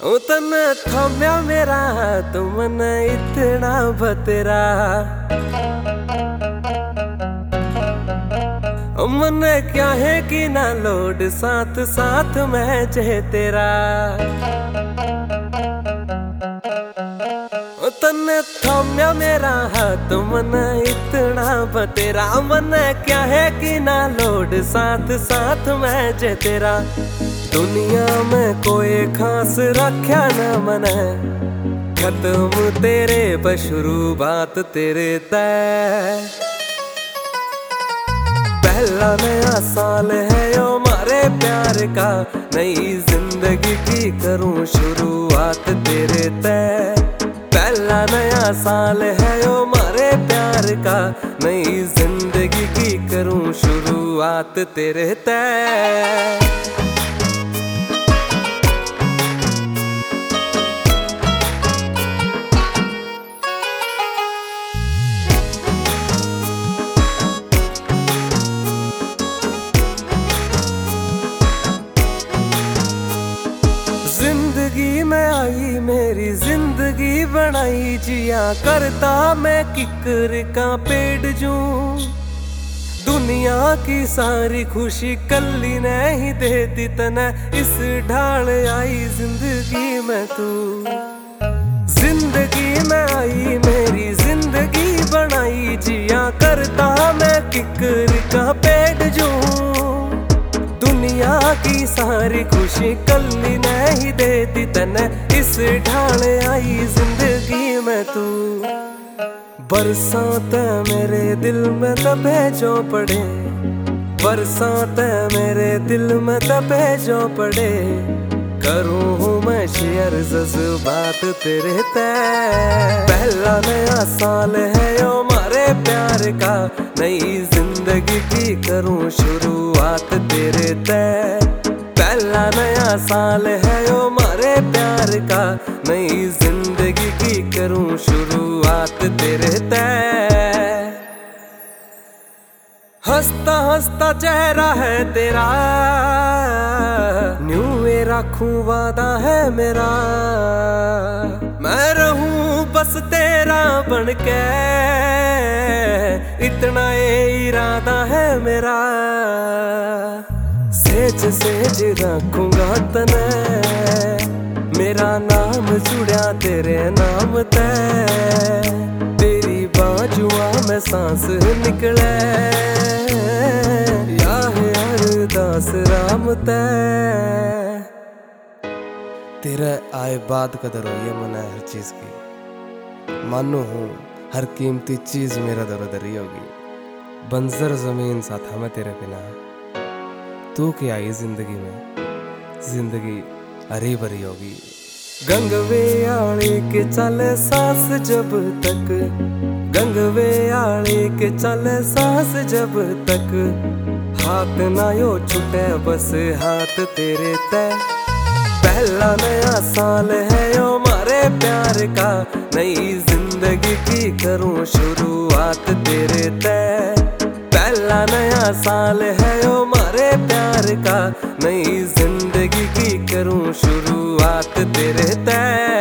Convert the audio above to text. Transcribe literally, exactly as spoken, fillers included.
ओ तन थम्या मेरा तू मन इतना बतेरा मन क्या है कि ना लोड साथ साथ मैं जे तेरा तन थम्या मेरा हाथ मन इतना बतेरा मन क्या है कि ना लोड साथ साथ मैं जे तेरा दुनिया में कोई खास रख्या न मन खत्म तेरे पर शुरुआत तेरे तय पहला नया साल है यो मारे प्यार का नई जिंदगी की करूं शुरुआत तेरे तय पहला नया साल है यो मारे प्यार का नई जिंदगी की करूं शुरुआत तेरे तय जिंदगी में आई मेरी जिंदगी बनाई जिया करता मैं किकर का पेड़ जू दुनिया की सारी खुशी कल्ली नहीं देती तना इस ढाल आई जिंदगी में तू जिंदगी में आई मेरी जिंदगी बनाई जिया करता मैं किकर का पेड़ जू दुनिया की सारी खुशी कल्ली नहीं देती तने इस ढाल आई जिंदगी में तू बरसात मेरे दिल में दबे जो पड़े बरसात मेरे दिल में दबे जो पड़े करूँ मैं शेयर जज्बात तेरे तय पहला नया साल है यो मारे प्यार का नई जिंदगी की करूं शुरुआत तेरे तय पहला नया साल है यो मारे प्यार का नई जिंदगी की करूं शुरुआत तेरे तय हंसता हंसता चेहरा है तेरा न्यू रखूं वादा है मेरा मैं रहूं बस तेरा बनके इतना ये इरादा है मेरा सेज सेज रखूंगा तने मेरा नाम जुड़ा तेरे नाम तय तेरी बाजुआ में सांस निकले या है अरदास राम तय तेरा आए बाद कदर हो ये मना हर चीज की मानो हूँ हर कीमती चीज मेरा दर दरी होगी बंजर जमीन साथ हमें तेरे बिना तू क्या आई जिंदगी में जिंदगी हरी भरी होगी गंगवे आले के चले सांस जब तक गंगवे आले के चले सांस जब तक हाथ ना यो छूटे बस हाथ तेरे तय पहला नया साल है यो मारे प्यार का नई जिंदगी की करूं शुरुआत तेरे तय पहला नया साल है यो मारे प्यार का नई जिंदगी की करूं शुरुआत तेरे तय।